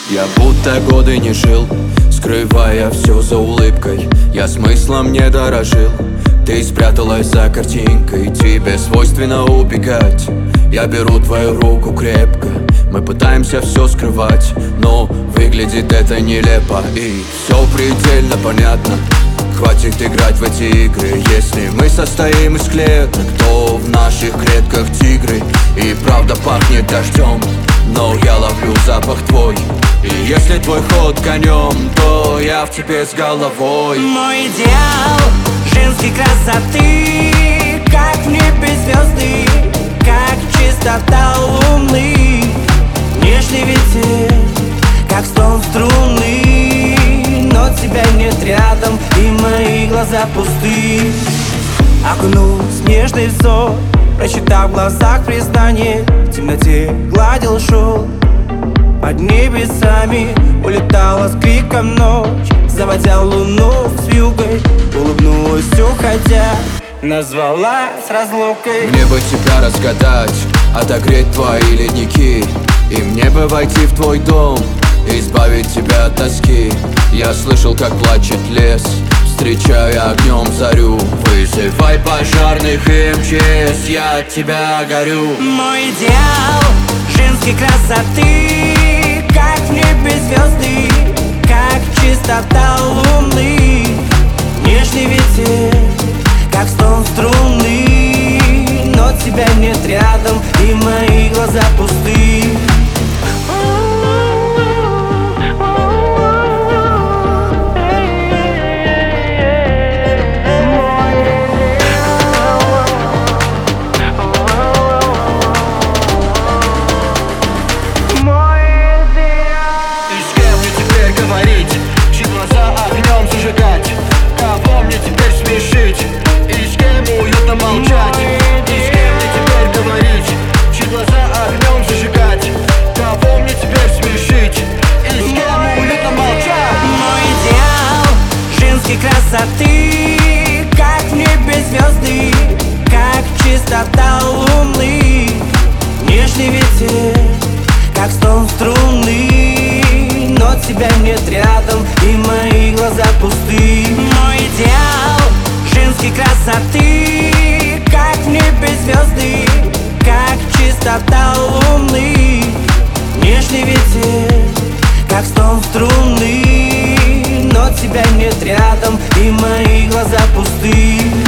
Я будто годы не жил, скрывая все за улыбкой. Я смыслом не дорожил. Ты спряталась за картинкой, тебе свойственно убегать. Я беру твою руку крепко, мы пытаемся все скрывать, но выглядит это нелепо. И все предельно понятно. Хватит играть в эти игры. Если мы состоим из клеток, то в наших клетках тигры. И правда пахнет дождем, но я ловлю запах твой. И если твой ход конем, то я в тебе с головой. Мой идеал женской красоты, как в небе звезды, как чистота луны. Нежный ветер, как стон струны, но тебя нет рядом, и мои глаза пусты. Окунусь в нежный взор, прочитав в глазах признание, в темноте гладил шел. Под небесами улетала с криком ночь, заводя луну с вьюгой, улыбнулась уходя, назвала с разлукой. Мне бы тебя разгадать, отогреть твои ледники, и мне бы войти в твой дом, избавить тебя от тоски. Я слышал, как плачет лес, встречая огнем зарю. Вызывай пожарных и МЧС, я от тебя горю. Мой идеал женской красоты, как в небе звезды, как чистота луны. Нежный ветер, как стон струны, но тебя нет рядом, и мои глаза пусты. Красоты, как в небе звезды, как чистота луны. Нежный ветер, как стон струны, но тебя нет рядом, и мои глаза пусты. Мой идеал женской красоты, как в небе звезды, как чистота луны. Нежный ветер, как стон струны, но тебя нет рядом, и мои глаза пусты.